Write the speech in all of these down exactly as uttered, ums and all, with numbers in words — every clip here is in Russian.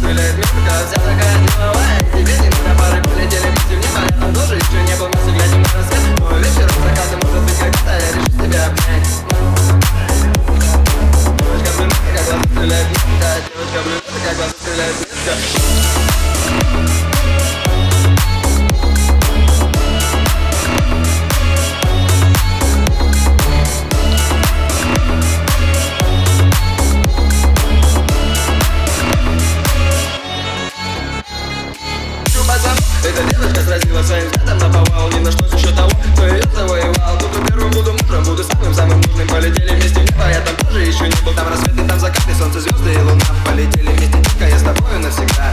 стреляет метка. Вся такая деловая, тебе не надо пары, полетели вместе в небо. Я там тоже еще не был, вместе глядим на рассвет. Но вечером закатом, может быть, когда-то я решу тебя обнять. Девочка брюнетка, как глаза стреляет метка. Девочка брюнетка, как глаза стреляет метка. Эта девочка сразила своим взглядом, наповал ни на что с еще того, кто ее завоевал. Буду первым, буду мужем, буду самым-самым нужным. Полетели вместе в небо, я там тоже еще не был. Там рассветы, там закаты, солнце, звезды и луна. Полетели вместе, тихо, я с тобою навсегда.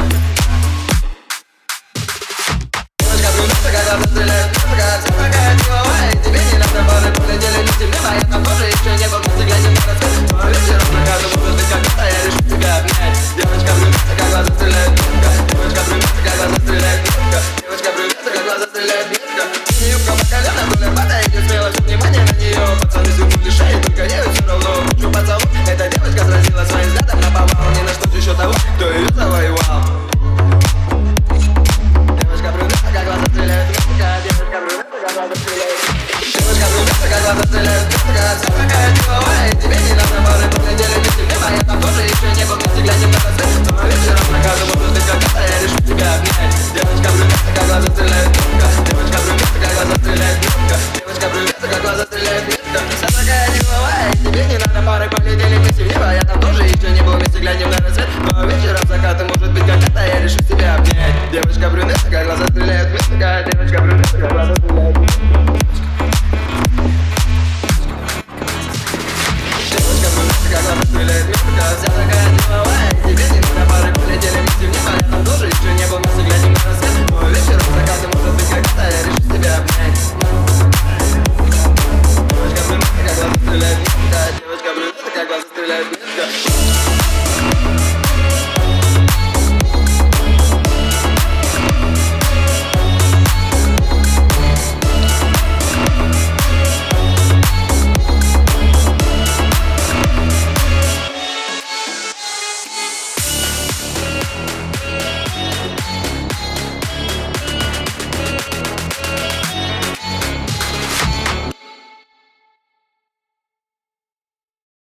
Девочка брюнетка, как глаза стреляют метка. Вся такая деловая, тебе не надо пары. Полетели вместе в небо, я там тоже еще не был. Вместе глядим на рассвет, но вечером закатом, может быть, когда-то я решу тебя обнять. Девочка брюнетка, как глаза стреляют метка. Девочка брюнетка, как глаза стреляют метка. Девочка брюнетка, как глаза стреляют метка. Юбка по колено, вдоль бата идет смело, все внимание на нее. Пацаны свернули шеи, только ей все равно. Хочу поцелуй, эта девочка сразила своим взглядом, наповал ни на что еще того, кто ее завоевал. Девочка брюнетка, как глаза стреляют метка. Девочка брюнетка, как глаза стреляют метка. Девочка брюнетка, как глаза стреляют метка. Вся такая деловая, тебе не надо пары. Полетели вместе в небо, я там тоже еще не был. Вместе глядим на рассвет, но вечером накажем, может быть, когда-то я решу тебя обнять. Девочка брюнетка, как глаза стреляют метка. Девочка брюнетка, как глаза стреляют метка. Девочка брюнетка, как глаза стреляют метка. Вся такая деловая, тебе не надо пары. Полетели вместе в небо, я там тоже еще не был. Вместе глядим на рассвет, но вечером закаты, может быть, когда-то я решу тебя обнять. Девочка брюнетка, как глаза стреляют метка. Девочка брюнетка, как глаза стреляют метка. Девочка брюнетка, как глаза стреляет метка. Вся такая деловая, тебе не надо пары. Полетели вместе в небо.